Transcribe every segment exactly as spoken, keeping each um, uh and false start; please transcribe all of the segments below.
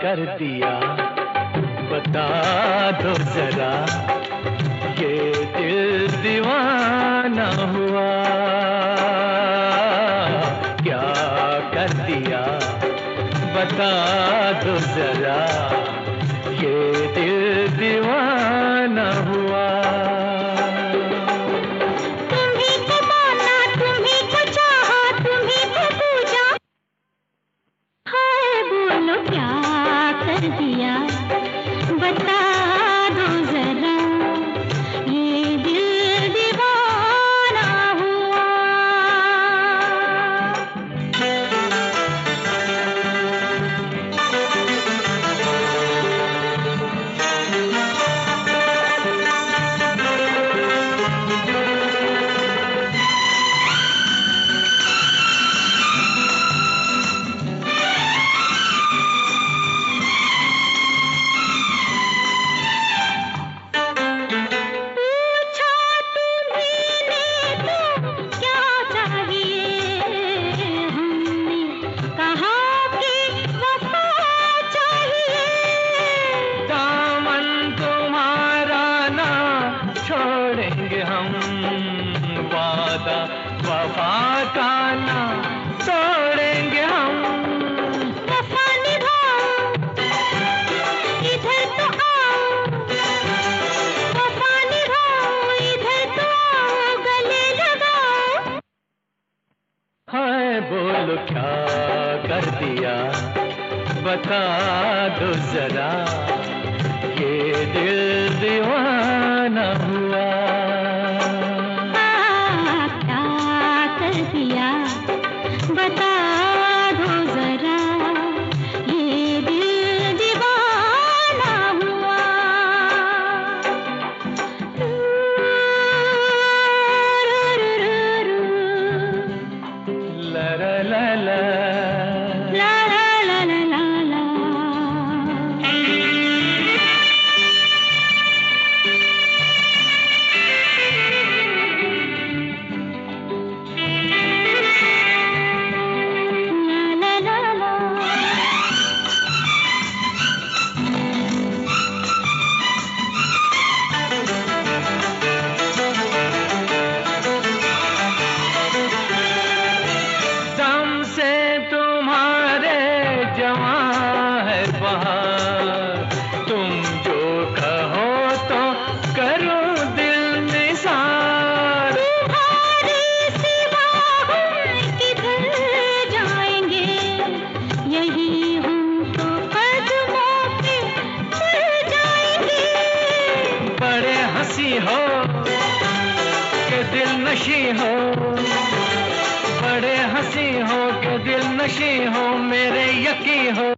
कर दिया बता दो जरा, ये दिल दीवाना हुआ। क्या कर दिया बता दो जरा, ये दिल दीवाना हुआ। तुम्ही को माना, तुम्ही को चाहा, तुम्ही को पूजा, हाय बोलो क्या कर दिया बता दो जरा, ये दिल दीवाना हुआ। वफा का ना तोड़ेंगे हम, वफा निभाओ इधर तो आओ, वफा निभाओ इधर तो आओ, गले लगाओ। हाय बोलो क्या कर दिया बता दो जरा, ये दिल दीवाना हुआ। बता दो जरा, ये दिल दीवाना हुआ। ला ला ला ला ला ला ला ला ला। तुम जो कहो तो करूं दिल निसार, तुम्हारे सिवा हम किधर जाएंगे, यही हम तो कदमों पे पड़ जाएंगे। बड़े हंसी हो के दिल नशी हो, बड़े हंसी हो के दिल नशी हो, मेरे यकी हो।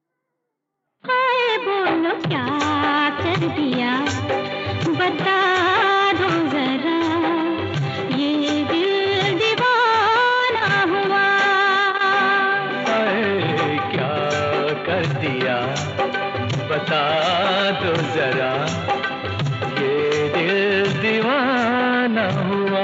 बोलो क्या कर दिया बता दो जरा, ये दिल दीवाना हुआ। अरे क्या कर दिया बता दो जरा, ये दिल दीवाना हुआ।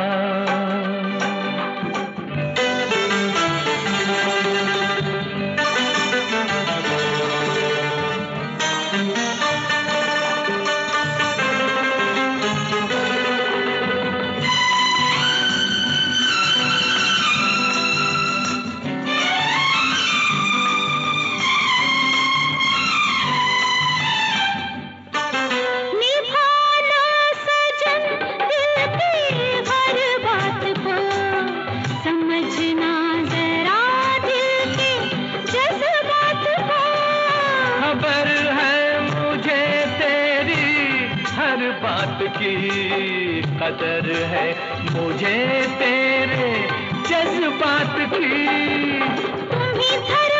बात की कदर है मुझे तेरे जज्बात की, तुम्ही